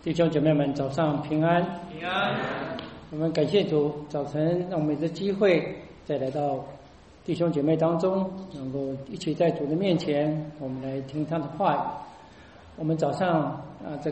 弟兄姐妹们，早上平安！ 平安！ 我们感谢主，早晨让我们有机会再来到弟兄姐妹当中，能够一起在主的面前，我们来听他的话语。我们早上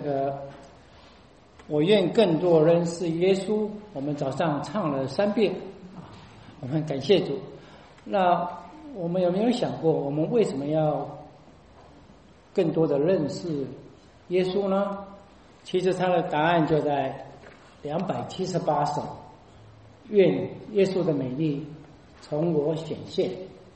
我愿更多认识耶稣。我们早上唱了3遍，我们感谢主。那我们有没有想过，我们为什么要更多的认识耶稣呢？其实他的答案就在278首，愿耶稣的美丽从我显现。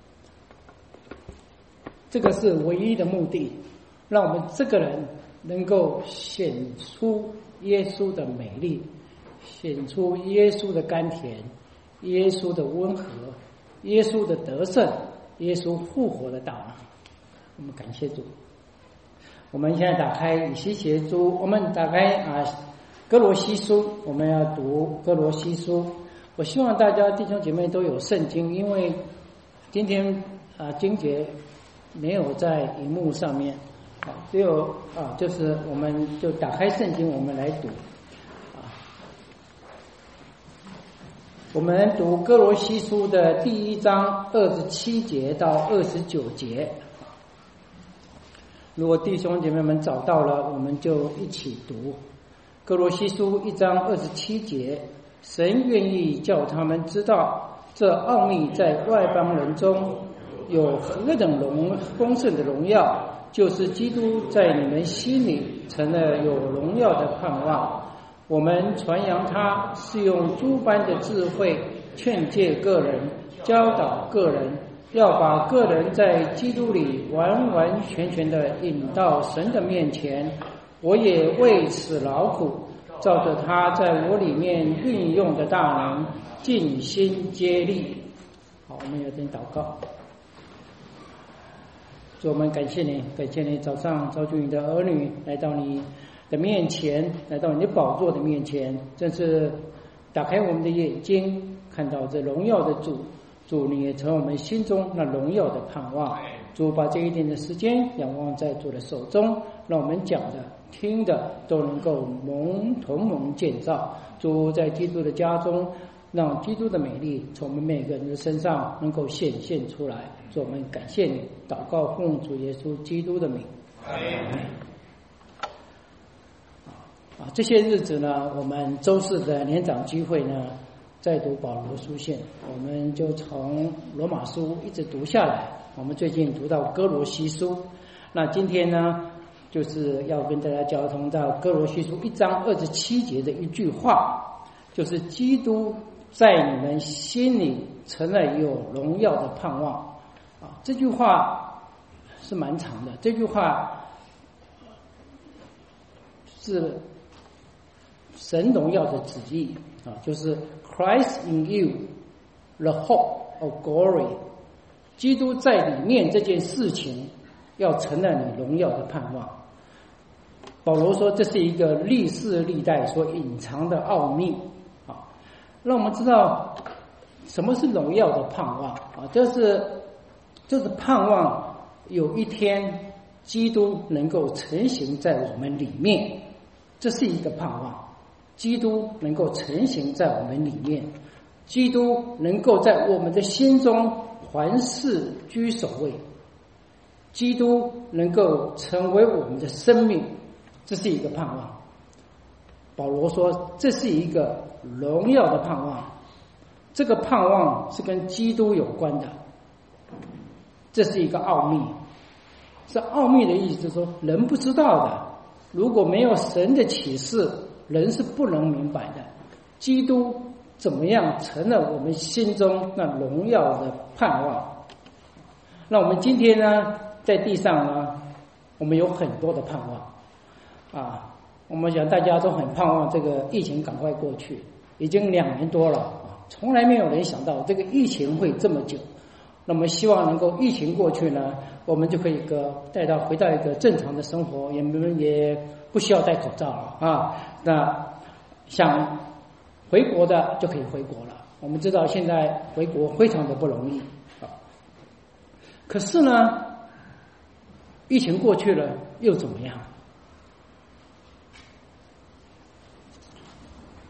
这个是唯一的目的，让我们这个人能够显出耶稣的美丽，显出耶稣的甘甜，耶稣的温和，耶稣的得胜，耶稣复活的大能。我们感谢主。我们现在打开以西结书，我们打开哥罗西书，我们要读哥罗西书。我希望大家弟兄姐妹都有圣经，因为今天经节没有在荧幕上面，只有就是我们就打开圣经，我们来读。我们读哥罗西书的第1章27节到29节。如果弟兄姐妹们找到了，我们就一起读哥罗西书1章27节。神愿意叫他们知道，这奥秘在外邦人中有何等丰盛的荣耀，就是基督在你们心里成了有荣耀的盼望。我们传扬他，是用诸般的智慧劝诫个人，教导个人，要把个人在基督里完完全全的引到神的面前。我也为此劳苦，照着他在我里面运用的大能，尽心竭力。好，我们有点祷告。主，我们感谢你，感谢你早上召集你的儿女来到你的面前，来到你的宝座的面前，真是打开我们的眼睛，看到这荣耀的主。主，你也成为我们心中那荣耀的盼望。主，把这一点的时间仰望在主的手中，让我们讲的听的都能够同盟建造。主，在基督的家中，让基督的美丽从我们每个人的身上能够显现出来。主，我们感谢你，祷告奉主耶稣基督的名。这些日子呢，我们周四的年长聚会呢，在读保罗书信，我们就从罗马书一直读下来。我们最近读到哥罗西书，那今天呢，就是要跟大家交通到哥罗西书1章27节的一句话，就是基督在你们心里成了有荣耀的盼望。这句话是蛮长的，这句话是神荣耀的旨意就是 Christ in you, the hope of glory。 基督在里面这件事情要成了你荣耀的盼望。保罗说这是一个历世历代所隐藏的奥秘让我们知道什么是荣耀的盼望就是盼望有一天基督能够成形在我们里面，这是一个盼望。基督能够成形在我们里面，基督能够在我们的心中凡事居首位，基督能够成为我们的生命，这是一个盼望。保罗说这是一个荣耀的盼望，这个盼望是跟基督有关的，这是一个奥秘。这奥秘的意思就是说人不知道的，如果没有神的启示，人是不能明白的。基督怎么样成了我们心中那荣耀的盼望。那我们今天呢，在地上呢，我们有很多的盼望我们想大家都很盼望这个疫情赶快过去，已经2年多了从来没有人想到这个疫情会这么久。那么希望能够疫情过去呢，我们就可以回到一个正常的生活，也不需要戴口罩了那想回国的就可以回国了。我们知道现在回国非常的不容易可是呢，疫情过去了又怎么样？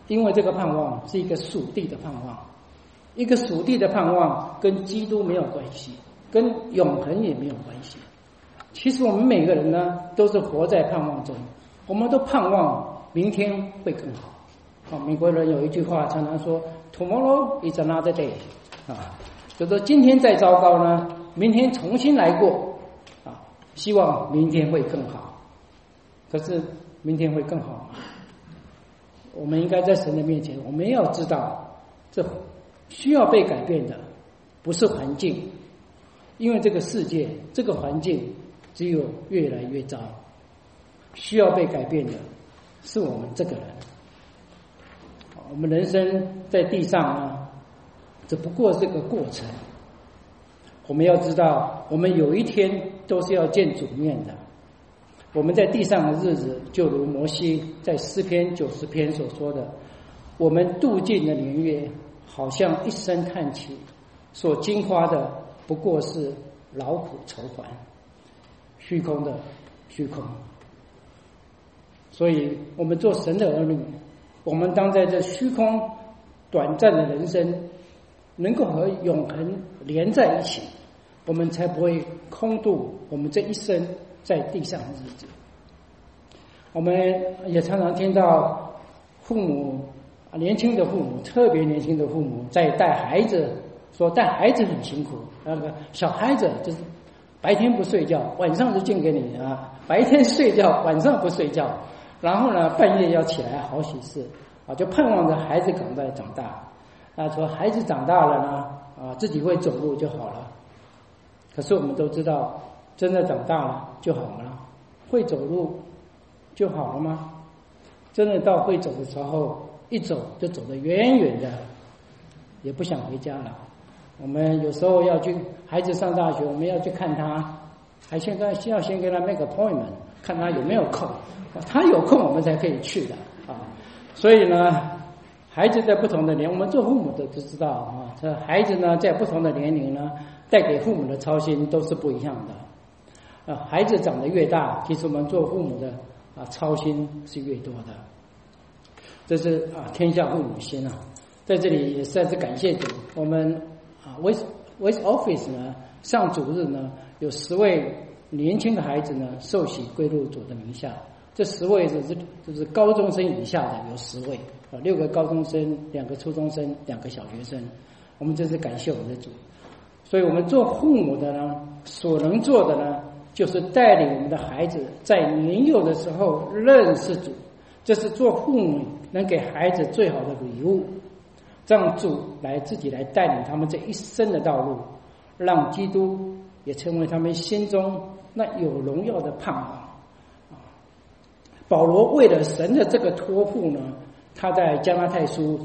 因为这个盼望是一个属地的盼望，一个属地的盼望跟基督没有关系，跟永恒也没有关系。其实我们每个人呢，都是活在盼望中，我们都盼望明天会更好。美国人有一句话常常说 "Tomorrow is another day" 就说今天再糟糕呢，明天重新来过希望明天会更好。可是明天会更好吗？我们应该在神的面前，我们要知道，这需要被改变的不是环境，因为这个世界这个环境只有越来越糟，需要被改变的是我们这个人。我们人生在地上呢，只不过是个过程。我们要知道，我们有一天都是要见主面的。我们在地上的日子，就如摩西在诗篇90篇所说的，我们度尽的年月，好像一声叹气，所经花的不过是劳苦愁烦，虚空的虚空。所以我们做神的儿女，我们当在这虚空短暂的人生能够和永恒连在一起，我们才不会空度我们这一生在地上的日子。我们也常常听到父母年轻的父母，特别年轻的父母在带孩子，说带孩子很辛苦，那个小孩子就是白天不睡觉，晚上就敬给你白天睡觉，晚上不睡觉，然后呢半夜要起来好喜事就盼望着孩子赶快长大说孩子长大了呢自己会走路就好了。可是我们都知道，真的长大了就好了？会走路就好了吗？真的到会走的时候，一走就走得远远的，也不想回家了。我们有时候要去孩子上大学，我们要去看他，还现在要先给他 make appointment， 看他有没有空，他有空我们才可以去的所以呢，孩子在不同的年龄，我们做父母的都知道这孩子呢在不同的年龄呢，带给父母的操心都是不一样的孩子长得越大，其实我们做父母的操心是越多的。这是天下父母心在这里也再次感谢主，我们West Office 呢，上主日呢有10位年轻的孩子呢受洗归入主的名下。这10位就是高中生以下的有10位，6个高中生，2个初中生，2个小学生。我们真是感谢我们的主。所以我们做父母的呢，所能做的呢，就是带领我们的孩子在年幼的时候认识主，这是做父母能给孩子最好的礼物，让主自己来带领他们这一生的道路，让基督也成为他们心中那有荣耀的盼望。保罗为了神的这个托付呢，他在加拉太书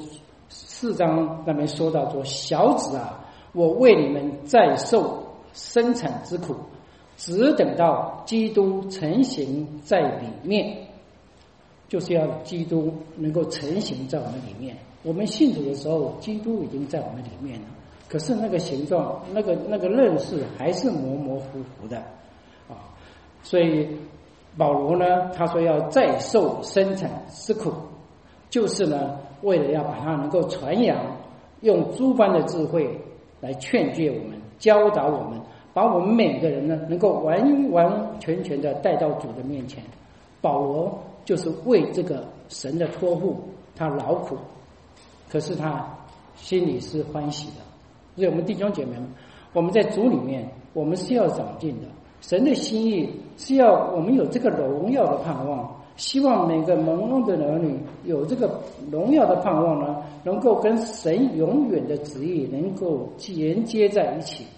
4章那边说到说，小子我为你们再受生产之苦，只等到基督成形在里面，就是要基督能够成形在我们里面。我们信主的时候，基督已经在我们里面了，可是那个形状，那个认识还是模模糊糊的所以保罗呢，他说要再受生产之苦，就是呢为了要把它能够传扬，用诸般的智慧来劝诫我们，教导我们，把我们每个人呢能够完完全全的带到主的面前。保罗就是为这个神的托付，他劳苦，可是他心里是欢喜的。所以我们弟兄姐妹们，我们在主里面，我们是要长进的。神的心意是要我们有这个荣耀的盼望，希望每个蒙恩的儿女有这个荣耀的盼望呢，能够跟神永远的旨意能够连接在一起。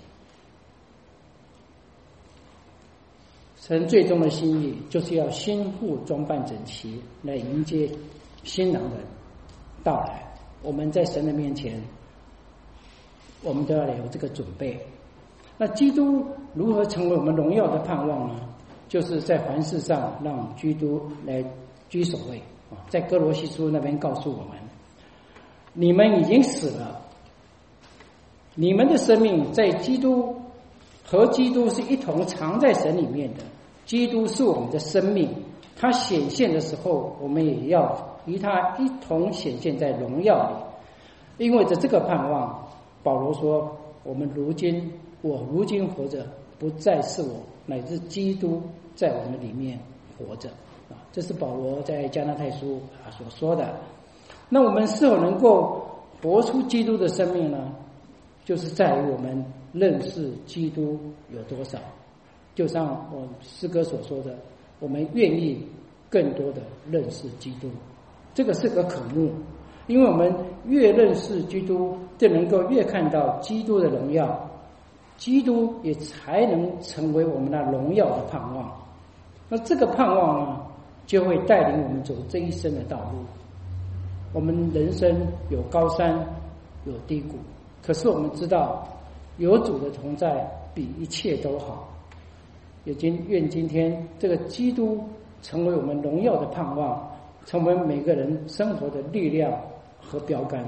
神最终的心意就是要新妇装扮整齐，来迎接新郎的到来。我们在神的面前，我们都要有这个准备。那基督如何成为我们荣耀的盼望呢？就是在凡事上让基督来居首位在哥罗西书那边告诉我们，你们已经死了，你们的生命在基督和基督是一同藏在神里面的。基督是我们的生命，他显现的时候，我们也要与他一同显现在荣耀里。因为着这个盼望，保罗说：我如今活着，不再是我，乃至基督在我们里面活着。这是保罗在加拉太书所说的。那我们是否能够活出基督的生命呢？就是在于我们认识基督有多少。就像我诗歌所说的，我们愿意更多的认识基督，这个是个渴慕。因为我们越认识基督，就能够越看到基督的荣耀，基督也才能成为我们那荣耀的盼望。那这个盼望呢，就会带领我们走这一生的道路。我们人生有高山有低谷，可是我们知道有主的同在比一切都好。愿今天这个基督成为我们荣耀的盼望，成为每个人生活的力量和标杆。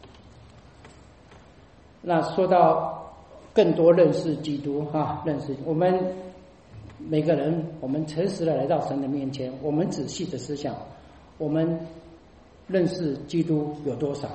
那说到更多认识基督认识我们每个人，我们诚实的来到神的面前，我们仔细的思想，我们认识基督有多少？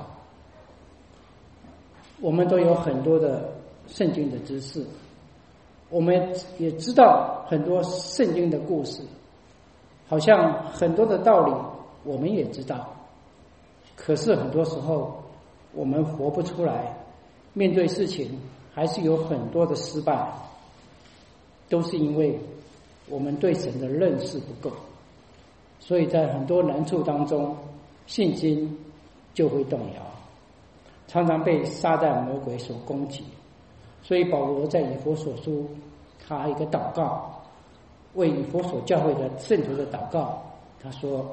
我们都有很多的圣经的知识，我们也知道很多圣经的故事，好像很多的道理我们也知道，可是很多时候我们活不出来，面对事情还是有很多的失败，都是因为我们对神的认识不够。所以在很多难处当中，信心就会动摇，常常被撒旦魔鬼所攻击。所以保罗在以弗所书他一个祷告，为以弗所教会的圣徒的祷告，他说：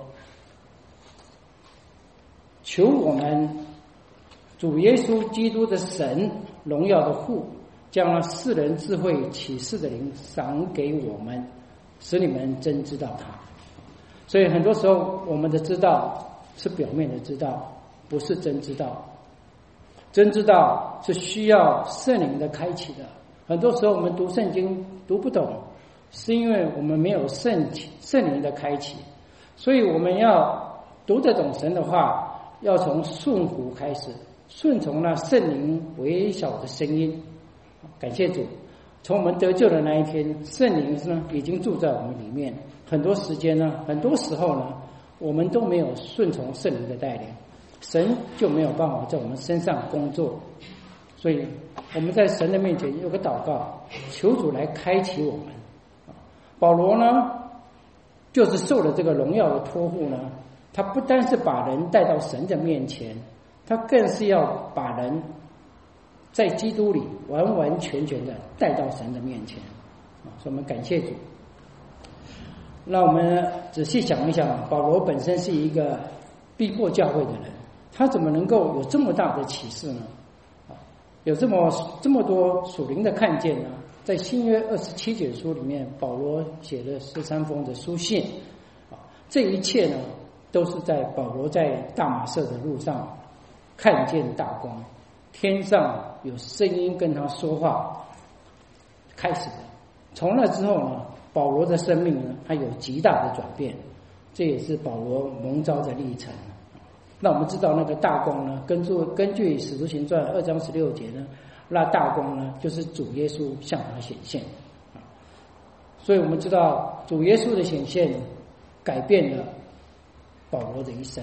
求我们主耶稣基督的神荣耀的父，将那世人智慧启示的灵赏给我们，使你们真知道他。所以很多时候我们的知道是表面的知道，不是真知道。真知道是需要圣灵的开启的。很多时候我们读圣经读不懂，是因为我们没有圣灵的开启。所以我们要读得懂神的话，要从顺服开始，顺从那圣灵微小的声音。感谢主，从我们得救的那一天，圣灵呢已经住在我们里面。很多时候呢，我们都没有顺从圣灵的带领，神就没有办法在我们身上工作。所以我们在神的面前有个祷告，求主来开启我们。保罗呢，就是受了这个荣耀的托付呢，他不单是把人带到神的面前，他更是要把人在基督里完完全全的带到神的面前。所以我们感谢主。那我们仔细想一想，保罗本身是一个逼迫教会的人，他怎么能够有这么大的启示呢？有这么多属灵的看见呢？在新约27卷书里面，保罗写了13封的书信，这一切呢，都是在保罗在大马色的路上看见大光，天上有声音跟他说话开始的。从那之后呢，保罗的生命呢，他有极大的转变，这也是保罗蒙召的历程。那我们知道那个大光呢，根据使徒行传2章16节呢，那大光呢就是主耶稣向他显现。所以我们知道主耶稣的显现改变了保罗的一生。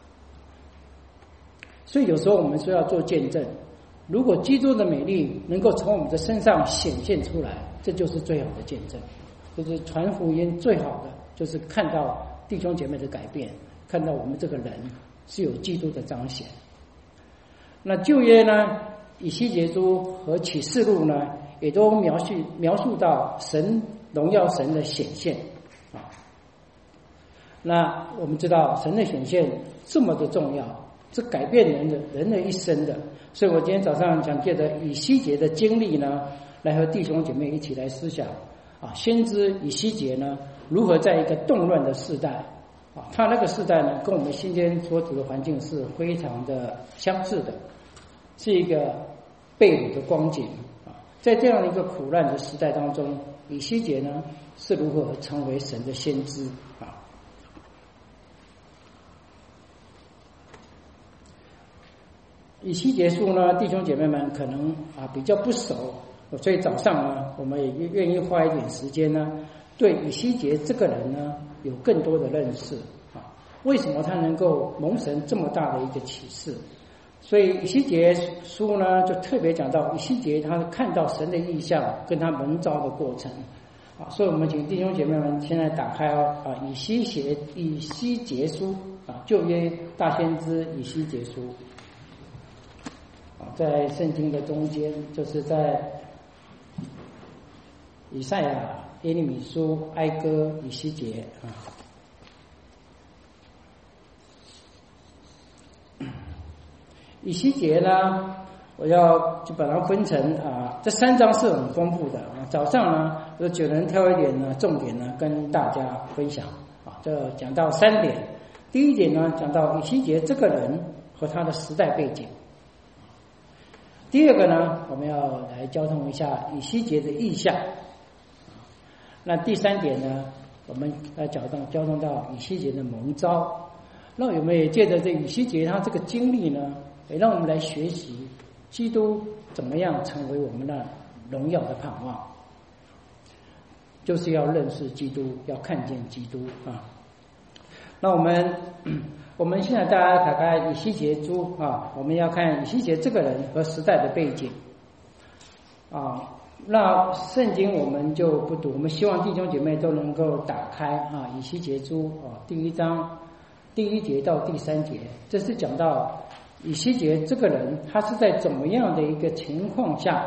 所以有时候我们说要做见证，如果基督的美丽能够从我们的身上显现出来，这就是最好的见证。就是传福音最好的就是看到弟兄姐妹的改变，看到我们这个人是有基督的彰显。那旧约呢，以西结书和启示录呢，也都描述到神荣耀神的显现啊。那我们知道神的显现这么的重要，是改变人的一生的。所以我今天早上想借着以西结的经历呢，来和弟兄姐妹一起来思想啊，先知以西结呢，如何在一个动乱的世代啊，他那个世代呢，跟我们今天所处的环境是非常的相似的，是一个被掳的光景啊。在这样一个苦难的时代当中，以西结呢是如何成为神的先知啊？ 以西结书呢，弟兄姐妹们可能比较不熟，所以早上呢，我们也愿意花一点时间呢，对以西结这个人呢有更多的认识啊。为什么他能够蒙神这么大的一个启示？所以以西结书呢，就特别讲到以西结他看到神的意象跟他蒙召的过程啊。所以我们请弟兄姐妹们现在打开以西结书啊，旧约大先知以西结书。在圣经的中间，就是在以赛亚、耶利米书、哀歌、以西结啊。以西结呢，我要就把它分成这3章是很丰富的啊。早上呢，我只能挑一点呢，重点呢跟大家分享啊。这讲到3点，第一点呢，讲到以西结这个人和他的时代背景。第二个呢，我们要来交通一下以西结的意象。那第3点呢，我们来交通到以西结的蒙召。那我们也借着这以西结他这个经历呢，也让我们来学习基督怎么样成为我们的荣耀的盼望，就是要认识基督，要看见基督啊。那我们现在大家打开以西结书啊，我们要看以西结这个人和时代的背景啊。那圣经我们就不读，我们希望弟兄姐妹都能够打开以西结书第1章第1节到第3节，这是讲到以西结这个人他是在怎么样的一个情况下，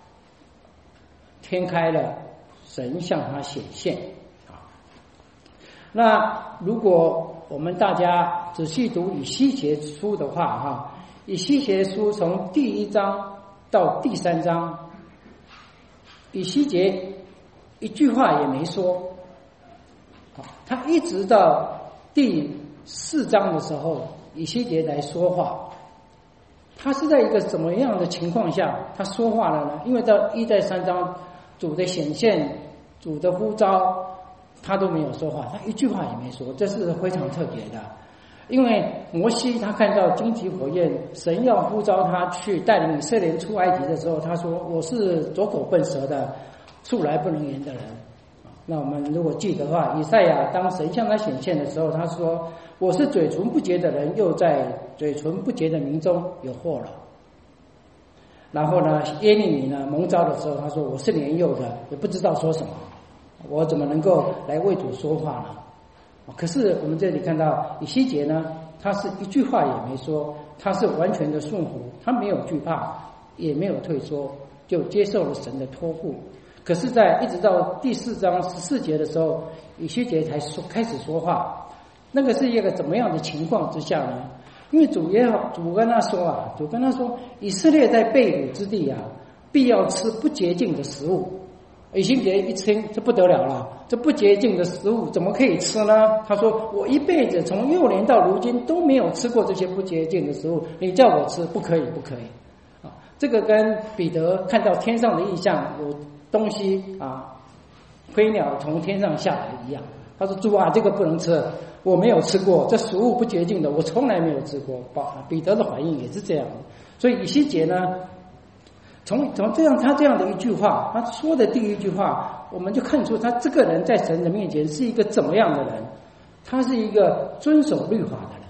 天开了，神向他显现啊。那如果我们大家仔细读以西结书的话以西结书从第1章到第3章，以西结一句话也没说，他一直到第4章的时候，以西结来说话。他是在一个什么样的情况下他说话了呢？因为到1到3章，主的显现、主的呼召，他都没有说话，他一句话也没说，这是非常特别的。因为摩西他看到荆棘火焰，神要呼召他去带领以色列人出埃及的时候，他说：“我是左口笨舌的，素来不能言的人。”那我们如果记得的话，以赛亚当神向他显现的时候，他说：“我是嘴唇不洁的人，又在嘴唇不洁的民中有祸了。”然后呢，耶利米呢蒙召的时候，他说：“我是年幼的，也不知道说什么，我怎么能够来为主说话呢？”可是我们这里看到以西结呢，他是一句话也没说，他是完全的顺服，他没有惧怕，也没有退缩，就接受了神的托付。可是在一直到第4章14节的时候，以西结才开始说话。那个是一个怎么样的情况之下呢？因为主跟他说以色列在被掳之地必要吃不洁净的食物。以西结一听，这不得了了，这不洁净的食物怎么可以吃呢？他说：“我一辈子从幼年到如今都没有吃过这些不洁净的食物，你叫我吃，不可以，不可以。”这个跟彼得看到天上的异象，有东西飞鸟从天上下来一样。他说：“主啊，这个不能吃，我没有吃过，这食物不洁净的，我从来没有吃过。”彼得的反应也是这样的。所以以西结呢，从他这样的一句话，他说的第一句话，我们就看出他这个人在神的面前是一个怎么样的人。他是一个遵守律法的人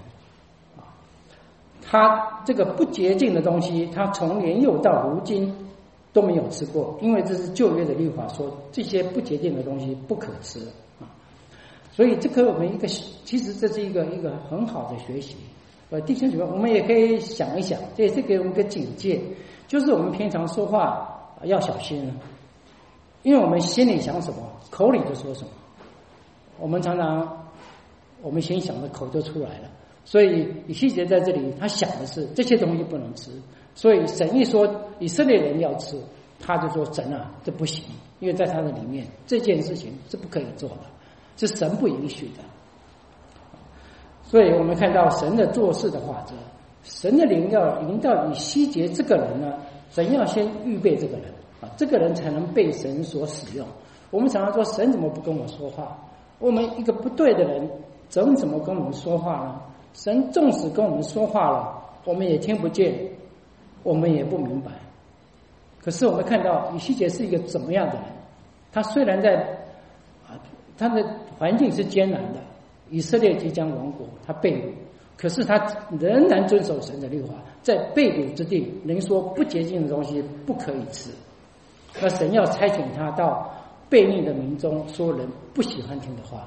他这个不洁净的东西，他从年幼到如今都没有吃过，因为这是旧约的律法说这些不洁净的东西不可吃所以这个我们其实这是一个很好的学习。弟兄姐妹，我们也可以想一想，这也是给我们一个警戒，就是我们平常说话要小心因为我们心里想什么，口里就说什么。我们常常我们心想的口就出来了。所以以西结在这里，他想的是这些东西不能吃。所以神一说以色列人要吃，他就说神这不行，因为在他的里面这件事情是不可以做的，是神不允许的。所以我们看到神的做事的法则，神的灵要引导以西结这个人呢，神要先预备这个人这个人才能被神所使用。我们常常说神怎么不跟我说话？我们一个不对的人，神怎么跟我们说话呢？神纵使跟我们说话了，我们也听不见， 我们也不明白。可是我们看到以西结是一个怎么样的人？他虽然在他的环境是艰难的，以色列即将亡国，他被掳，可是他仍然遵守神的律法，在被掳之地，能说不洁净的东西不可以吃。那神要差遣他到悖逆的民中，说人不喜欢听的话。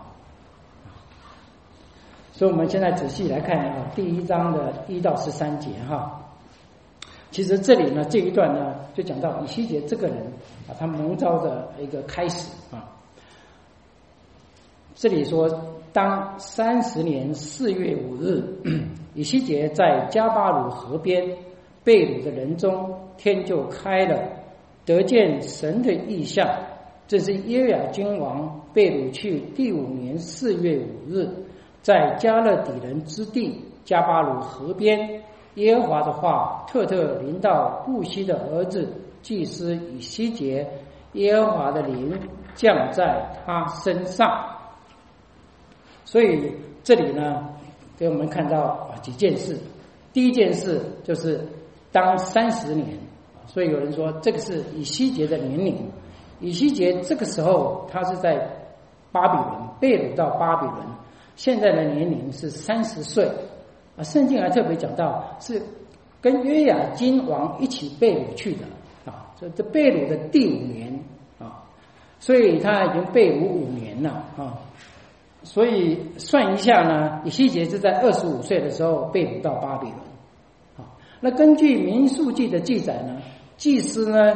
所以我们现在仔细来看第1章的1到13节其实这里呢，这一段呢，就讲到以西结这个人他蒙召的一个开始这里说，当30年4月5日，以西结在加巴鲁河边被掳的人中，天就开了，得见神的异象。这是约雅斤王被掳去第5年4月5日，在加勒底人之地加巴鲁河边，耶和华的话特特临到布西的儿子祭司以西结，耶和华的灵降在他身上。所以这里呢，给我们看到几件事。第一件事就是当30年，所以有人说这个是以西结的年龄。以西结这个时候他是在巴比伦被掳到巴比伦，现在的年龄是30岁圣经还特别讲到是跟约雅斤王一起被掳去的这被掳的第5年所以他已经被掳5年了所以算一下呢，以西结是在25岁的时候被掳到巴比伦那根据民数记的记载呢，祭司呢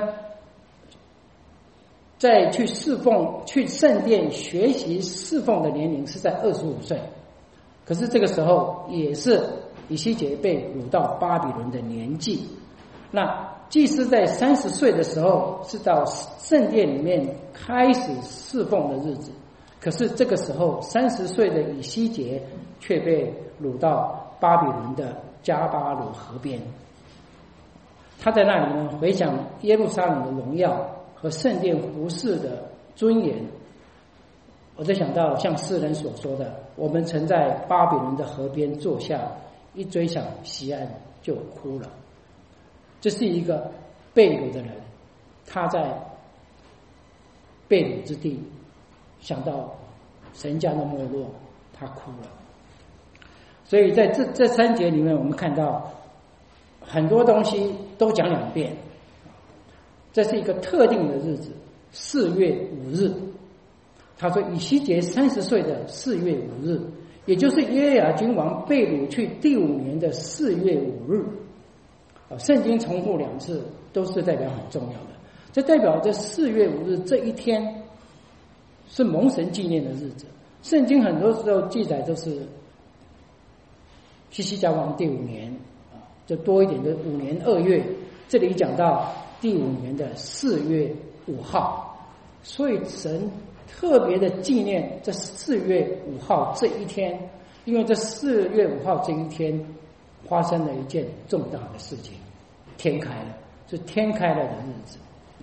在去侍奉去圣殿学习侍奉的年龄是在25岁，可是这个时候也是以西结被掳到巴比伦的年纪。那祭司在30岁的时候是到圣殿里面开始侍奉的日子，可是这个时候30岁的以西结却被掳到巴比伦的加巴鲁河边。他在那里呢，回想耶路撒冷的荣耀和圣殿服侍的尊严。我在想到像诗人所说的，我们曾在巴比伦的河边坐下，一追想西安就哭了。这是一个被掳的人，他在被掳之地想到神家的没落，他哭了。所以在这3节里面，我们看到很多东西都讲2遍。这是一个特定的日子，4月5日。他说以西结30岁的4月5日，也就是约雅斤王被掳去第5年的4月5日。圣经重复2次，都是代表很重要的。这代表这4月5日这一天是蒙神纪念的日子。圣经很多时候记载都是希西家王第5年就多一点的5年2月，这里讲到第5年的4月5号，所以神特别的纪念这4月5号这一天，因为这4月5号这一天发生了一件重大的事情，天开了，是天开了的日子。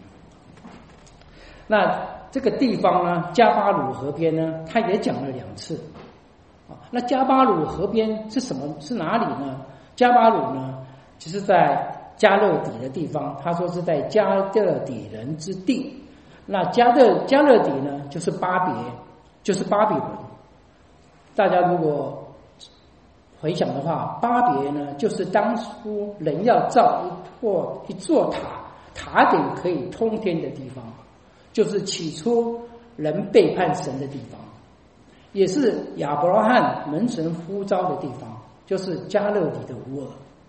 那这个地方呢，加巴鲁河边呢，他也讲了2次。那加巴鲁河边是什么？是哪里呢？加巴鲁呢，就是在加勒底的地方。他说是在加勒底人之地。那加勒底呢，就是巴比伦。大家如果回想的话，巴别呢，就是当初人要造一座塔顶可以通天的地方，就是起初人背叛神的地方，也是亚伯拉罕蒙神呼召的地方，就是加勒底的乌尔。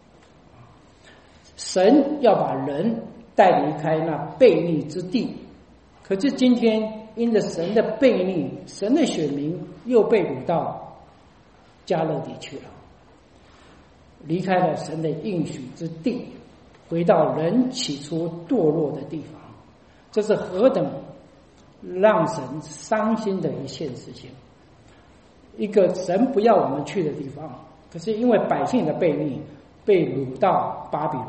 神要把人带离开那悖逆之地，可是今天因着神的悖逆，神的选民又被掳到加勒底去了，离开了神的应许之地，回到人起初堕落的地方。这是何等让神伤心的一件事情，一个神不要我们去的地方，可是因为百姓的悖逆，被掳到巴比伦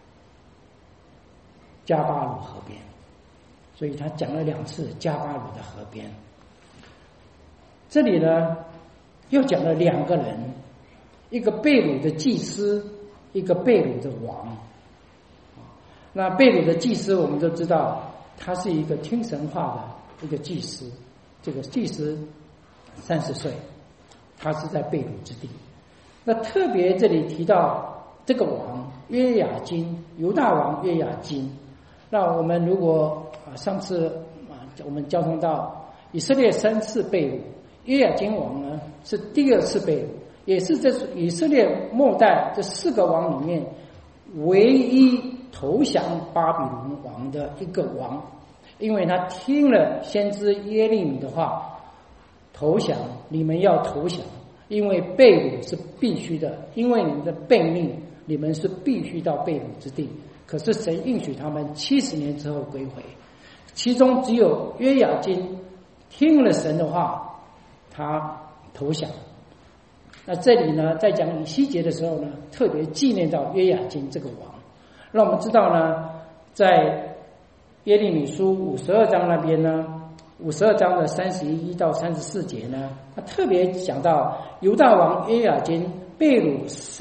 加巴鲁河边。所以他讲了2次加巴鲁的河边。这里呢又讲了2个人，一个被掳的祭司，一个被掳的王。 那被掳的祭司我们都知道，他是一个听神话的一个祭司。这个祭司30岁，他是在被掳之地。那特别这里提到这个王约雅斤，犹大王约雅斤。那我们如果上次我们交通到以色列3次被掳，约雅斤王呢是第2次被掳，也是这以色列末代这4个王里面唯一投降巴比伦王的一个王，因为他听了先知耶利米的话，投降，你们要投降，因为被掳是必须的，因为你们的悖逆，你们是必须到被掳之地。可是神应许他们70年之后归回，其中只有约雅斤听了神的话，他投降。那这里呢，在讲以西结的时候呢，特别纪念到约雅斤这个王。让我们知道呢，在耶利米书52章那边呢，52章的31到34节呢，他特别讲到犹大王约雅斤被掳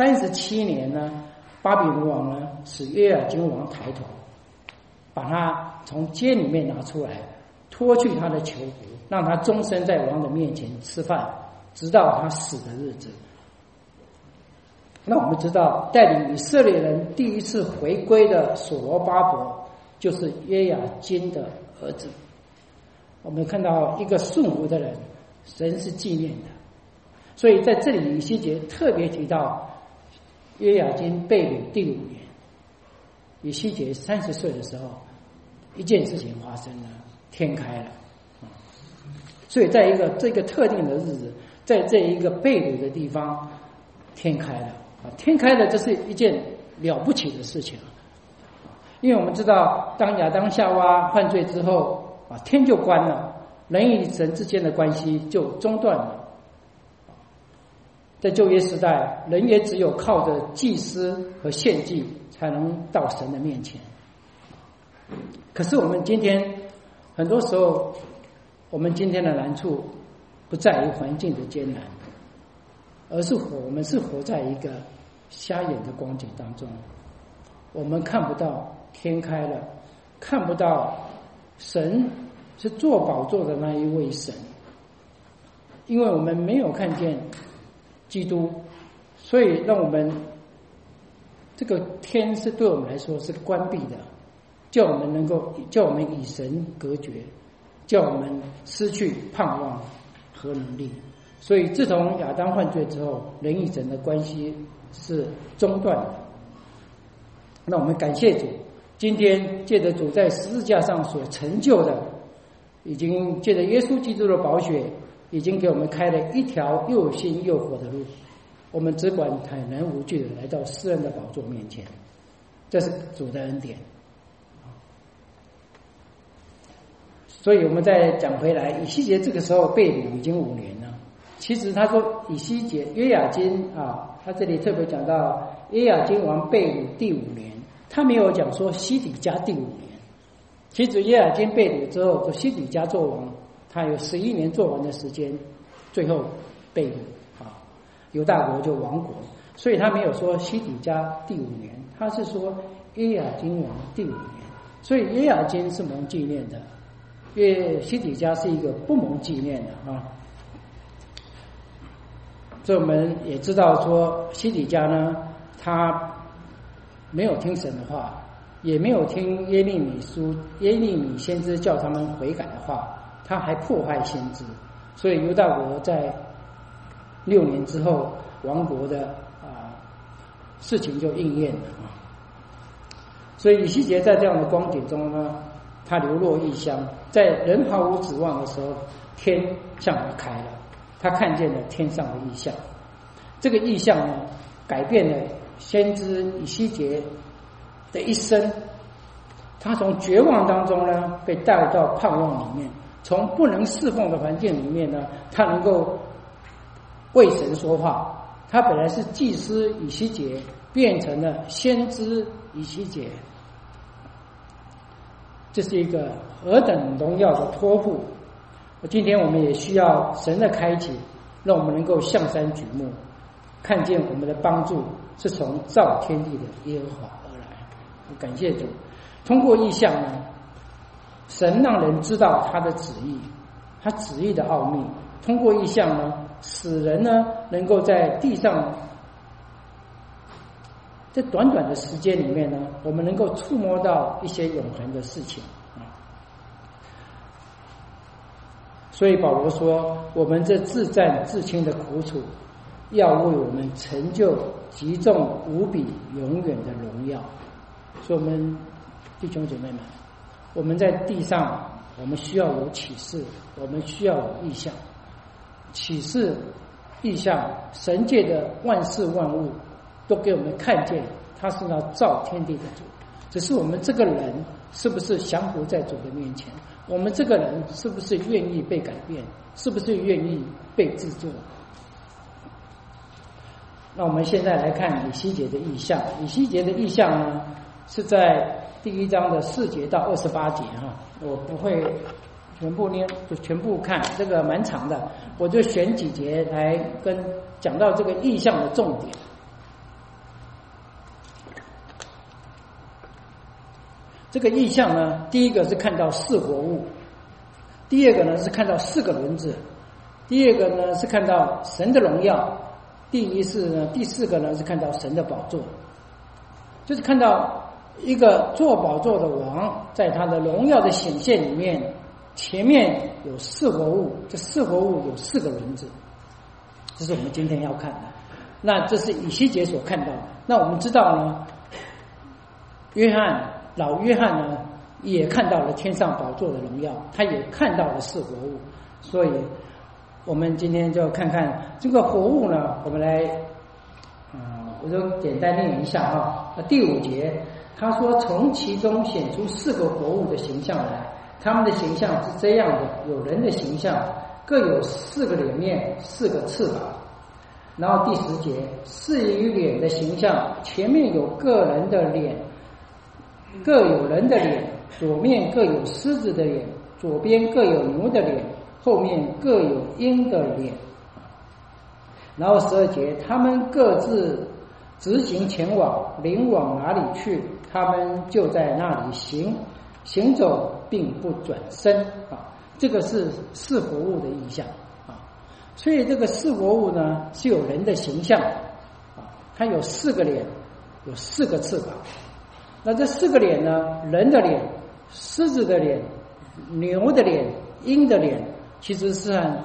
37年呢，巴比伦王呢使约雅斤王抬头，把他从监里面拿出来，脱去他的囚服，让他终身在王的面前吃饭，直到他死的日子。那我们知道，带领以色列人第一次回归的所罗巴伯，就是约雅斤的儿子。我们看到一个顺服的人，神是纪念的。所以在这里以西结特别提到约雅斤被掳第5年，以西结30岁的时候，一件事情发生了，天开了。所以在这个特定的日子，在这一个被掳的地方，天开了。天开了，这是一件了不起的事情。因为我们知道，当亚当夏娃犯罪之后，天就关了，人与神之间的关系就中断了。在旧约时代，人也只有靠着祭司和献祭才能到神的面前。可是我们今天很多时候，我们今天的难处不在于环境的艰难，而是我们是活在一个瞎眼的光景当中，我们看不到天开了，看不到神是坐宝座的那一位神，因为我们没有看见基督，所以让我们这个天是对我们来说是关闭的，叫我们与神隔绝，叫我们失去盼望和能力。所以自从亚当犯罪之后，人与神的关系是中断的。那我们感谢主，今天借着主在十字架上所成就的，已经借着耶稣基督的宝血，已经给我们开了一条又新又活的路，我们只管坦然无惧的来到施恩的宝座面前，这是主的恩典。所以我们再讲回来，以西结这个时候被掳已经5年了。其实他说以西结约雅斤他这里特别讲到约雅斤王被掳第5年，他没有讲说西底家第5年。其实约雅斤被掳之后，就西底家做王，他有11年做完的时间，最后被掳犹大国就亡国，所以他没有说西底家第5年，他是说约雅斤王第5年。所以约雅斤是蒙纪念的，西底家是一个不蒙纪念的所以我们也知道说，西底家呢，他没有听神的话，也没有听耶利米先知叫他们悔改的话，他还迫害先知，所以犹大国在6年之后亡国的事情就应验了所以以西结在这样的光景中呢，他流落异乡，在人毫无指望的时候，天向他开了，他看见了天上的异象。这个异象呢，改变了先知以西结的一生。他从绝望当中呢，被带到盼望里面，从不能侍奉的环境里面呢，他能够为神说话。他本来是祭司以西结，变成了先知以西结。这是一个何等荣耀的托付！今天我们也需要神的开启，让我们能够向山举目，看见我们的帮助是从造天地的耶和华而来。 感谢主。通过异象呢，神让人知道他的旨意，他旨意的奥秘。通过异象呢，使人呢能够在地上，在短短的时间里面呢，我们能够触摸到一些永恒的事情啊。所以保罗说，我们这自战自清的苦楚，要为我们成就极重无比永远的荣耀。所以我们弟兄姐妹们，我们在地上，我们需要有启示，我们需要有异象。启示、异象，神界的万事万物都给我们看见，他是那造天地的主。只是我们这个人是不是降服在主的面前？我们这个人是不是愿意被改变？是不是愿意被制作？那我们现在来看以西结的异象。以西结的异象呢，是在第1章的4节到28节哈，我不会全部念，就全部看，这个蛮长的，我就选几节来跟讲到这个异象的重点。这个异象呢，第一个是看到4活物，第二个呢是看到4个轮子，第二个呢是看到神的荣耀，第4个呢是看到神的宝座，就是看到一个坐宝座的王在他的荣耀的显现里面，前面有4活物，这4活物有4个轮子，这是我们今天要看的。那这是以西结所看到的。那我们知道呢，老约翰呢也看到了天上宝座的荣耀，他也看到了4活物。所以我们今天就看看这个活物呢，我们来我就简单念一下啊。第5节他说，从其中显出4个活物的形象来，他们的形象是这样的：有人的形象，各有4个脸面，4个翅膀。然后第10节，至于脸的形象，前面有个人的脸，各有人的脸，左面各有狮子的脸，左边各有牛的脸，后面各有鹰的脸。然后12节，他们各自直行前往，领往哪里去，他们就在那里行走，并不转身啊。这个是4活物的意象啊。所以这个4活物呢是有人的形象啊，它有4个脸，有4个翅膀。那这4个脸呢，人的脸、狮子的脸、牛的脸、鹰的脸，其实是和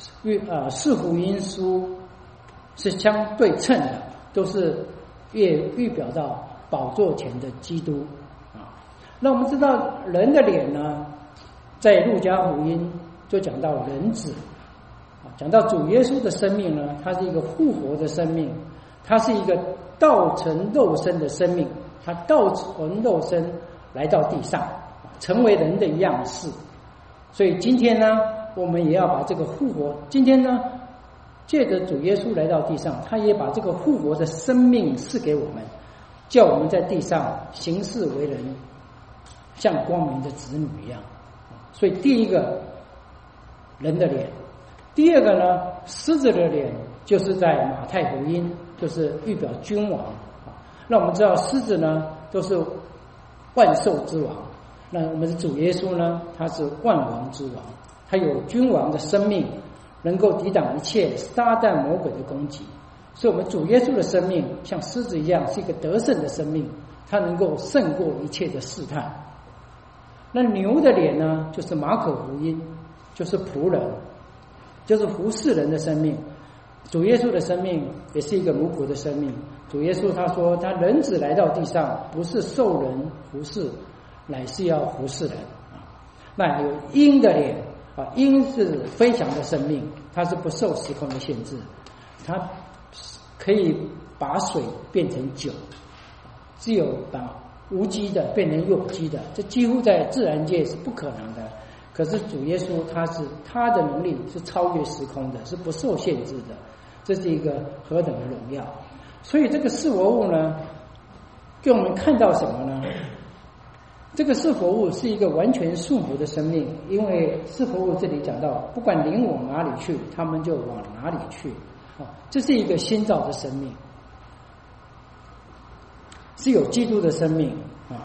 4福音书是相对称的，都是预表到宝座前的基督啊。那我们知道人的脸呢，在路加福音就讲到人子啊，讲到主耶稣的生命呢，他是一个复活的生命，他是一个道成肉身的生命，他道成肉身来到地上，成为人的样式。所以今天呢，我们也要把这个复活，今天呢借着主耶稣来到地上，他也把这个复活的生命赐给我们，叫我们在地上行事为人像光明的子女一样。所以第一个人的脸，第二个呢狮子的脸，就是在马太福音，就是预表君王。那我们知道狮子呢都是万兽之王，那我们的主耶稣呢，他是万王之王，他有君王的生命，能够抵挡一切撒旦魔鬼的攻击。所以我们主耶稣的生命像狮子一样，是一个得胜的生命，他能够胜过一切的试探。那牛的脸呢，就是马可福音，就是仆人，就是服侍人的生命。主耶稣的生命也是一个奴仆的生命。主耶稣他说，他人子来到地上，不是受人服侍，乃是要服侍人啊。那有鹰的脸啊，鹰是飞翔的生命，它是不受时空的限制，它可以把水变成酒，只有把无机的变成有机的，这几乎在自然界是不可能的。可是主耶稣他的能力是超越时空的，是不受限制的，这是一个何等的荣耀。所以这个4活物呢，给我们看到什么呢？这个4活物是一个完全顺服的生命，因为4活物这里讲到，不管领往哪里去，他们就往哪里去。这是一个新造的生命，是有基督的生命啊。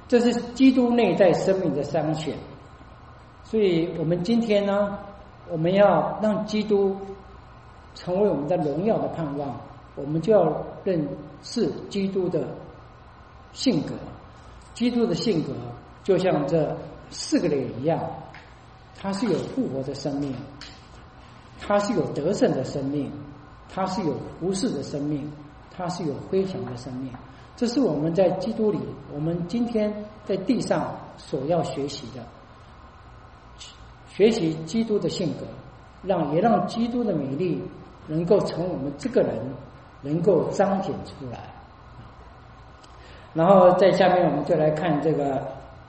这是基督内在生命的彰显。所以我们今天呢，我们要让基督成为我们的荣耀的盼望，我们就要认识基督的性格。基督的性格就像这4个脸一样，他是有复活的生命，他是有得胜的生命，他是有服侍的生命，他是有辉煌的生命。这是我们在基督里，我们今天在地上所要学习的，学习基督的性格，也让基督的美丽能够从我们这个人能够彰显出来。然后在下面我们就来看这个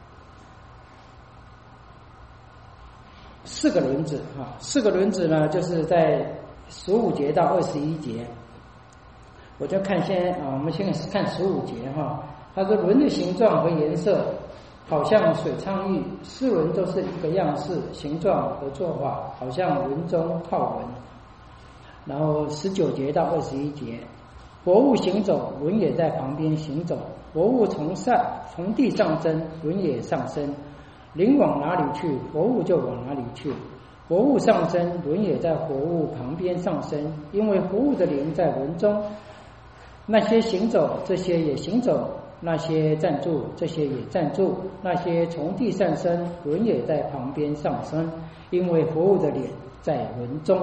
4个轮子4个轮子呢，就是在15节到21节。我就看我们先看15节他说轮的形状和颜色好像水苍玉，4轮都是一个样式，形状和做法好像轮中套轮。然后19节到21节，活物行走，轮也在旁边行走，活物从地上升，轮也上升，灵往哪里去，活物就往哪里去，活物上升，轮也在活物旁边上升，因为活物的灵在轮中，那些行走，这些也行走，那些站住，这些也站住，那些从地上升，轮也在旁边上升，因为活物的脸在轮中。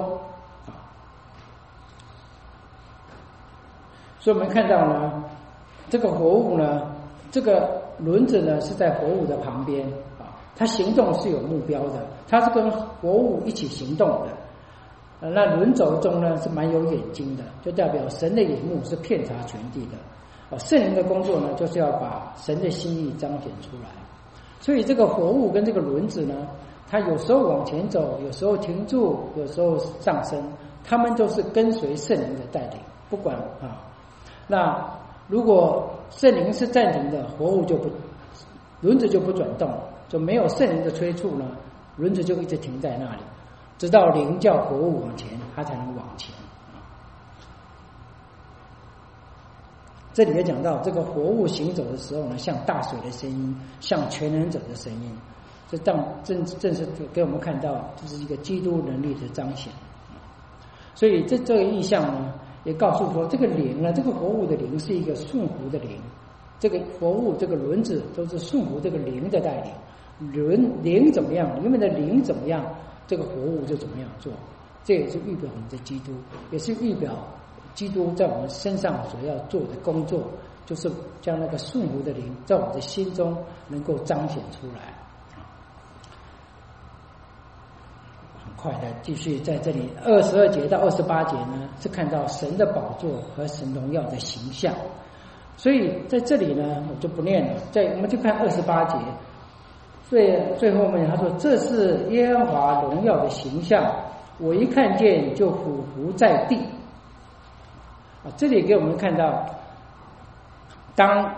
所以我们看到呢，这个活物呢，这个轮子呢是在活物的旁边它行动是有目标的，它是跟活物一起行动的。那轮轴中呢是蛮有眼睛的，就代表神的眼目是遍察全地的。圣灵的工作呢，就是要把神的心意彰显出来。所以这个活物跟这个轮子呢，它有时候往前走，有时候停住，有时候上升，它们都是跟随圣灵的带领。不管那如果圣灵是暂停的，活物轮子就不转动，就没有圣灵的催促呢，轮子就一直停在那里，直到灵叫活物往前，它才能往前。这里也讲到，这个活物行走的时候呢，像大水的声音，像全能者的声音，这正是给我们看到，这是一个基督能力的彰显。所以这个意象呢，也告诉说，这个灵呢，这个活物的灵是一个顺服的灵，这个活物这个轮子都是顺服这个灵的带领，灵怎么样，里面的灵怎么样，这个活物就怎么样做。这也是预表我们的基督，也是预表基督在我们身上所要做的工作，就是将那个顺服的灵在我们的心中能够彰显出来。很快的继续在这里22节到28节呢，是看到神的宝座和神荣耀的形象。所以在这里呢，我就不念了，我们就看28节，最后面他说，这是耶和华荣耀的形象，我一看见就俯伏在地。这里给我们看到，当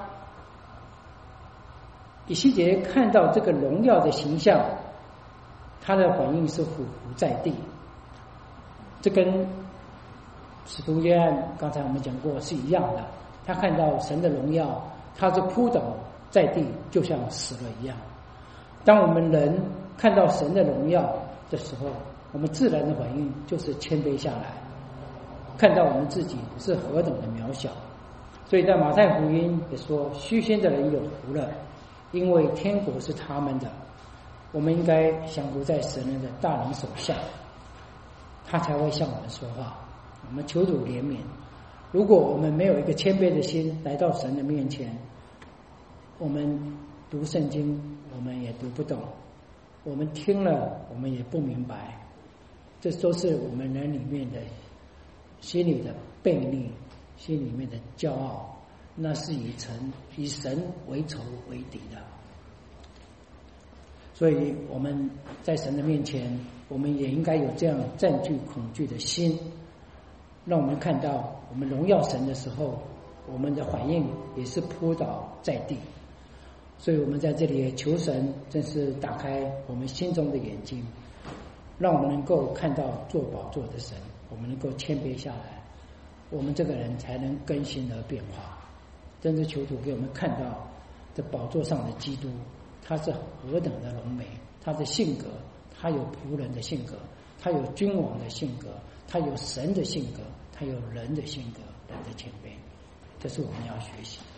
以西结看到这个荣耀的形象，他的反应是俯伏在地。这跟使徒约翰刚才我们讲过是一样的，他看到神的荣耀，他是扑倒在地，就像死了一样。当我们人看到神的荣耀的时候，我们自然的反应就是谦卑下来，看到我们自己是何等的渺小。所以在马太福音也说，虚心的人有福了，因为天国是他们的。我们应该降服在神人的大能手下，他才会向我们说话。我们求主怜悯，如果我们没有一个谦卑的心来到神的面前，我们读圣经我们也读不懂，我们听了我们也不明白，这都是我们人里面的心里的悖逆，心里面的骄傲，那是以神为仇为敌的。所以我们在神的面前，我们也应该有这样占据恐惧的心，让我们看到我们荣耀神的时候，我们的反应也是扑倒在地。所以我们在这里也求神真是打开我们心中的眼睛，让我们能够看到坐宝座的神，我们能够谦卑下来，我们这个人才能更新而变化。真是求主给我们看到这宝座上的基督，他是何等的荣美，他的性格，他有仆人的性格，他有君王的性格，他有神的性格，他有人的性格，人的谦卑，这是我们要学习的。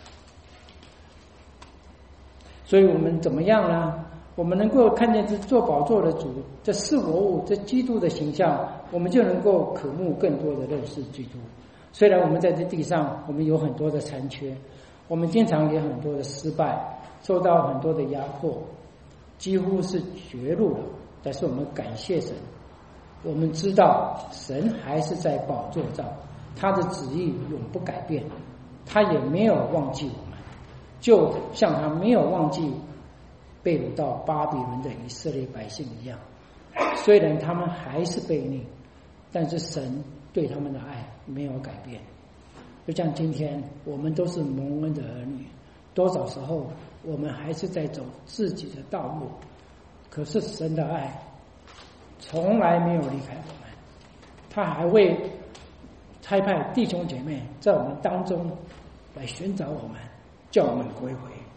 所以我们怎么样呢？我们能够看见这做宝座的主，这四活物，这基督的形象，我们就能够渴慕更多的认识基督。虽然我们在这地上，我们有很多的残缺，我们经常也很多的失败，受到很多的压迫，几乎是绝路了。但是我们感谢神，我们知道神还是在宝座上，他的旨意永不改变，他也没有忘记我们，就像他没有忘记被掳到巴比伦的以色列百姓一样。虽然他们还是悖逆，但是神对他们的爱没有改变。就像今天我们都是蒙恩的儿女，多少时候我们还是在走自己的道路，可是神的爱从来没有离开我们，他还会差派弟兄姐妹在我们当中来寻找我们，叫我们归回。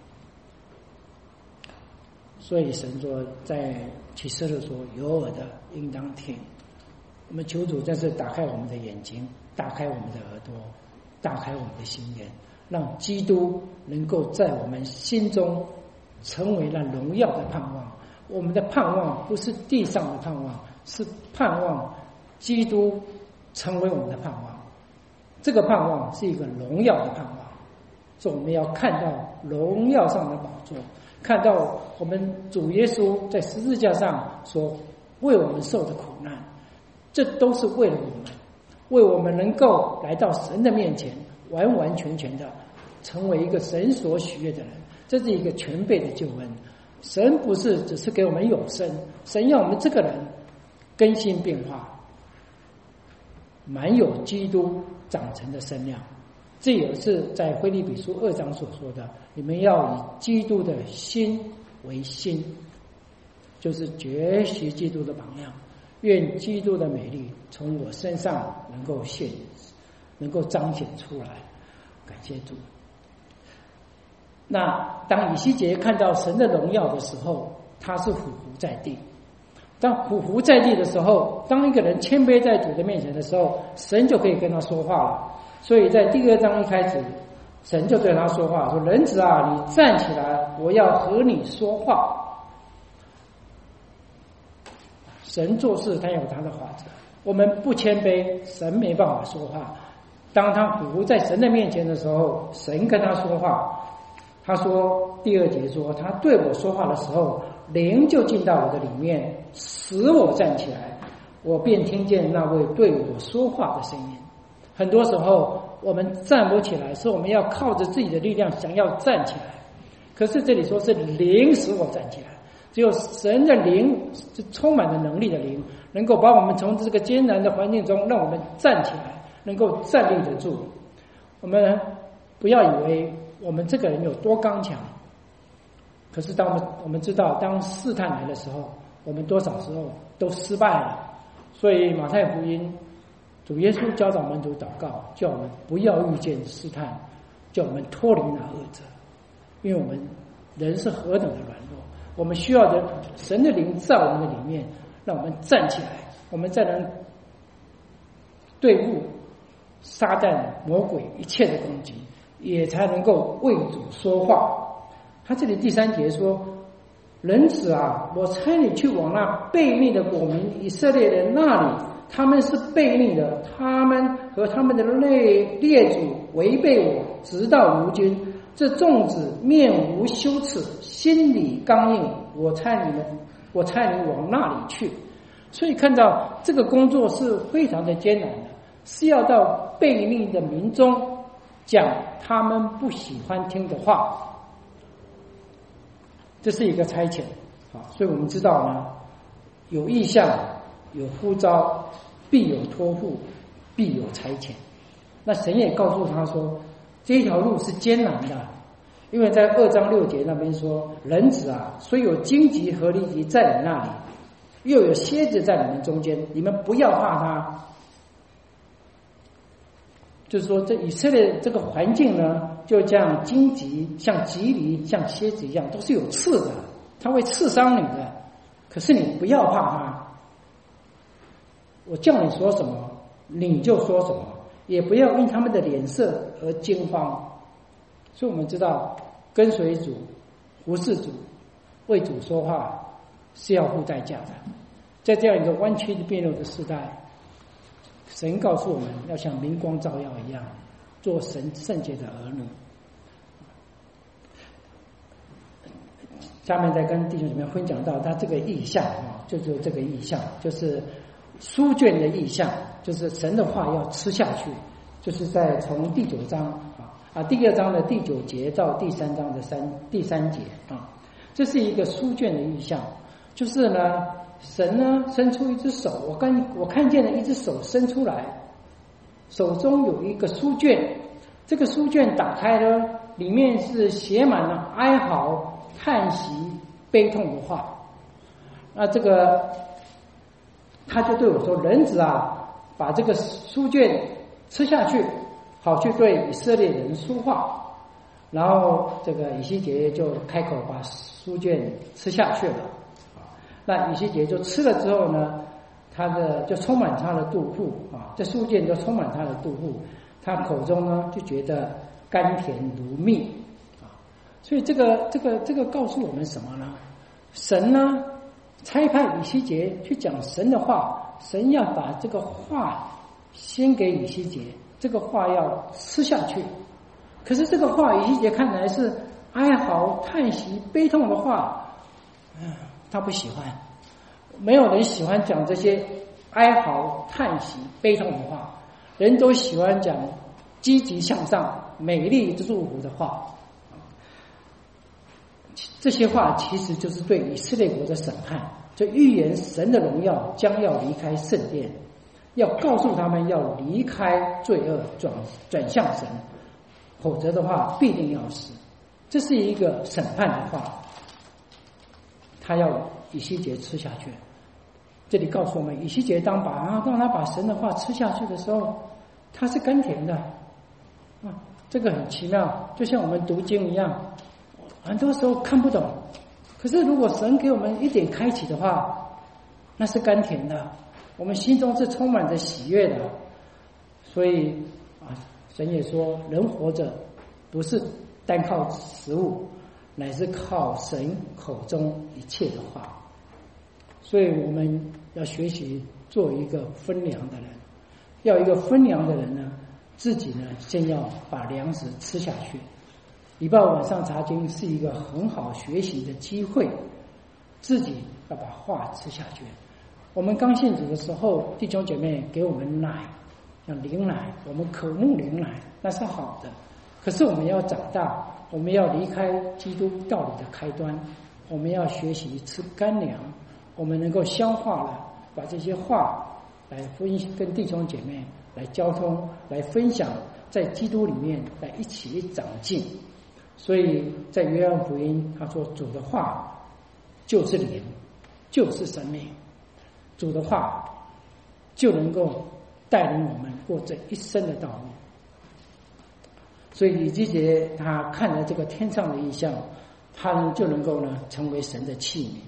所以神说，在启示录说，有耳的应当听。我们求主在这打开我们的眼睛，打开我们的耳朵，打开我们的心眼，让基督能够在我们心中成为那荣耀的盼望。我们的盼望不是地上的盼望，是盼望基督成为我们的盼望。这个盼望是一个荣耀的盼望，所以我们要看到荣耀上的宝座，看到我们主耶稣在十字架上所为我们受的苦难，这都是为了我们，为我们能够来到神的面前，完完全全的成为一个神所喜悦的人。这是一个全备的救恩。神不是只是给我们永生，神要我们这个人更新变化，满有基督长成的身量。这也是在腓立比书2章所说的，你们要以基督的心为心，就是学习基督的榜样。愿基督的美丽从我身上能够彰显出来。感谢主。那当以西结看到神的荣耀的时候，他是俯伏在地。当俯伏在地的时候，当一个人谦卑在主的面前的时候，神就可以跟他说话了。所以在第2章一开始，神就对他说话，说：人子啊，你站起来，我要和你说话。神做事他有他的法则，我们不谦卑，神没办法说话。当他俯伏在神的面前的时候，神跟他说话。他说第2节说，他对我说话的时候，灵就进到我的里面，使我站起来，我便听见那位对我说话的声音。很多时候我们站不起来，是我们要靠着自己的力量想要站起来，可是这里说是灵使我站起来。只有神的灵，是充满了能力的灵，能够把我们从这个艰难的环境中让我们站起来，能够站立得住。我们不要以为我们这个人有多刚强，可是当我们知道当试探来的时候，我们多少时候都失败了。所以马太福音主耶稣教导门徒祷告，叫我们不要遇见试探，叫我们脱离那恶者。因为我们人是何等的软弱，我们需要的神的灵在我们的里面，让我们站起来，我们才能对付撒旦魔鬼一切的攻击，也才能够为主说话。他这里第3节说，人子啊，我差你去往那悖逆的国民以色列人那里，他们是悖逆的，他们和他们的列祖违背我，直到如今。这众子面无羞耻，心里刚硬，我差你往那里去。所以看到这个工作是非常的艰难的，是要到悖逆的民中讲他们不喜欢听的话，这是一个差遣啊。所以我们知道呢，有意向，有呼召，必有托付，必有差遣。那神也告诉他说，这条路是艰难的，因为在2章6节那边说，人子啊，虽有荆棘和痢疾在你那里，又有蝎子在你们中间，你们不要怕他。 就是说，这以色列这个环境呢，就像荆棘、像棘藜、像蝎子一样，都是有刺的，它会刺伤你的。可是你不要怕它，我叫你说什么你就说什么，也不要因他们的脸色而惊慌。所以我们知道，跟随主、服侍主、为主说话是要付代价的。在这样一个弯曲变弱的时代，神告诉我们要像明光照耀一样，做神圣洁的儿女。下面再跟弟兄姊妹分享到他这个意象就是这个意象，就是书卷的意象，就是神的话要吃下去，就是在从第9章第2章的第9节到第3章的第3节这是一个书卷的意象，就是呢，神呢伸出一只手，我看见了一只手伸出来，手中有一个书卷，这个书卷打开了，里面是写满了哀嚎、叹息、悲痛的话。那这个他就对我说：“人子啊，把这个书卷吃下去，好去对以色列人说话。”然后这个以西结就开口把书卷吃下去了。那以西结就吃了之后呢，就充满他的肚腹这书卷就充满他的肚腹，他口中呢就觉得甘甜如蜜所以这个告诉我们什么呢？神呢差派以西结去讲神的话，神要把这个话先给以西结，这个话要吃下去。可是这个话以西结看来是哀嚎、叹息、悲痛的话，他不喜欢。没有人喜欢讲这些哀嚎、叹息、悲痛的话，人都喜欢讲积极向上、美丽祝福的话。这些话其实就是对以色列国的审判，就预言神的荣耀将要离开圣殿，要告诉他们要离开罪恶，转向神，否则的话必定要死。这是一个审判的话，他要以西结吃下去。这里告诉我们，以西结让他把神的话吃下去的时候，他是甘甜的这个很奇妙，就像我们读经一样，很多时候看不懂，可是如果神给我们一点开启的话，那是甘甜的，我们心中是充满着喜悦的。所以神也说，人活着不是单靠食物，乃是靠神口中一切的话。所以我们要学习做一个分粮的人，要一个分粮的人呢，自己呢先要把粮食吃下去。礼拜晚上查经是一个很好学习的机会，自己要把话吃下去。我们刚信主的时候，弟兄姐妹给我们奶，像灵奶，我们渴慕灵奶，那是好的。可是我们要长大，我们要离开基督道理的开端，我们要学习吃干粮，我们能够消化了，把这些话来跟弟兄姐妹来交通，来分享，在基督里面来一起长进。所以在约翰福音他说，主的话就是灵，就是生命，主的话就能够带领我们过这一生的道路。所以以西结他看了这个天上的异象，他就能够呢成为神的器皿。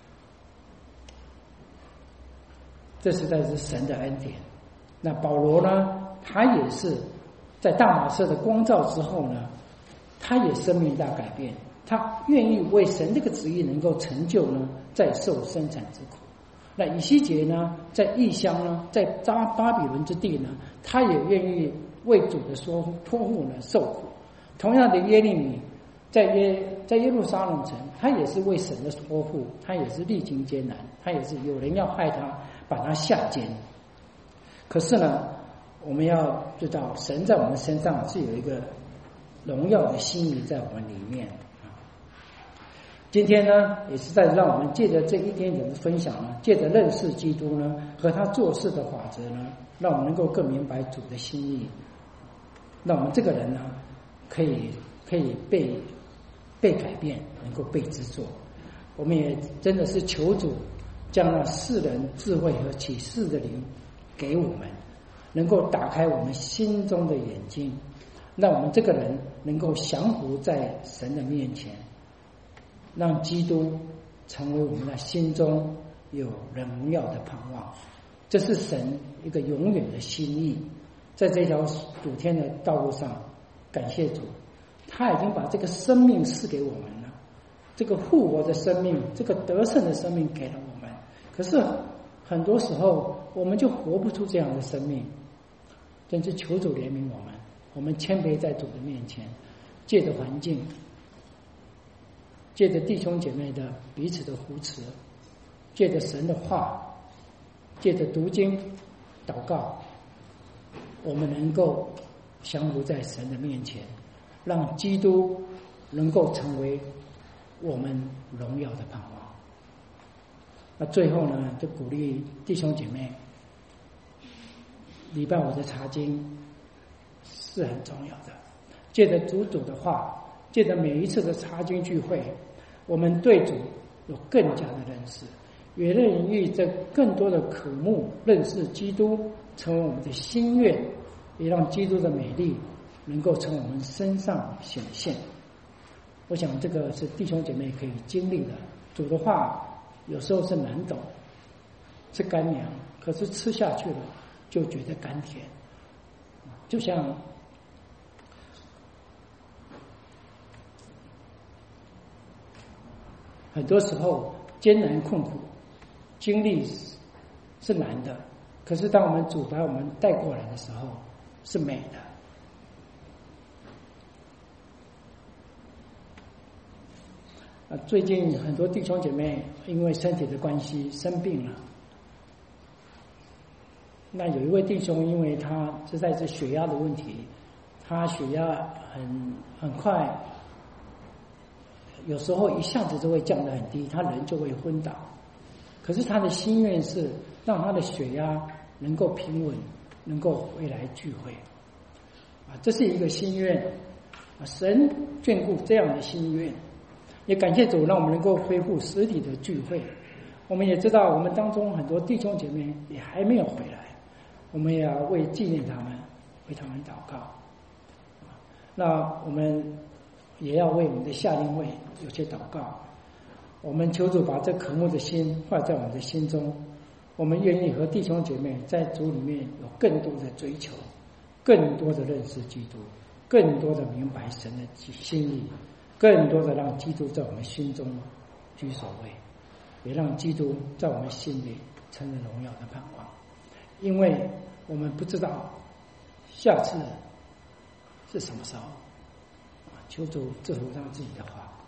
这实在是神的恩典。那保罗呢，他也是在大马色的光照之后呢，他也生命大改变，他愿意为神这个旨意能够成就呢，再受生产之苦。那以西结呢，在异乡呢，在巴比伦之地呢，他也愿意为主的托付呢受苦。同样的耶利米在耶路撒冷城，他也是为神的托付，他也是历经艰难，他也是有人要害他，把他下监。可是呢，我们要知道，神在我们身上是有一个荣耀的心意在我们里面。今天呢，也是在让我们借着这一点点的分享呢，借着认识基督呢和他做事的法则呢，让我们能够更明白主的心意，让我们这个人呢可以被改变，能够被制作。我们也真的是求主将那世人智慧和启示的灵给我们， 能够打开我们心中的眼睛，让我们这个人能够降服在神的面前，让基督成为我们的心中有荣耀的盼望。这是神一个永远的心意。在这条主天的道路上，感谢主，他已经把这个生命赐给我们了，这个复活的生命，这个得胜的生命给了我们。可是很多时候我们就活不出这样的生命，真是求主怜悯我们。我们谦卑在主的面前，借着环境，借着弟兄姐妹的彼此的扶持，借着神的话，借着读经祷告，我们能够降服在神的面前，让基督能够成为我们荣耀的盼望。那最后呢，就鼓励弟兄姐妹，礼拜五的查经是很重要的。借着主的话，借着每一次的查经聚会，我们对主有更加的认识，也愿意这更多的渴慕认识基督，成为我们的心愿，也让基督的美丽能够从我们身上显现。我想这个是弟兄姐妹可以经历的。主的话有时候是难懂，是干粮，可是吃下去了就觉得甘甜。就像很多时候艰难困苦经历是难的，可是当我们主把我们带过来的时候是美的。最近很多弟兄姐妹因为身体的关系生病了，那有一位弟兄因为他实在是血压的问题，他血压很快，有时候一下子就会降得很低，他人就会昏倒。可是他的心愿是让他的血压能够平稳，能够回来聚会。这是一个心愿，神眷顾这样的心愿。也感谢主，让我们能够恢复实体的聚会。我们也知道我们当中很多弟兄姐妹也还没有回来，我们也要为纪念他们，为他们祷告。那我们也要为我们的夏令会有些祷告。我们求主把这渴慕的心放在我们的心中，我们愿意和弟兄姐妹在主里面有更多的追求，更多的认识基督，更多的明白神的心意，更多的让基督在我们心中居首位，也让基督在我们心里成为荣耀的盼望。因为我们不知道下次是什么时候，求主祝福他自己的话。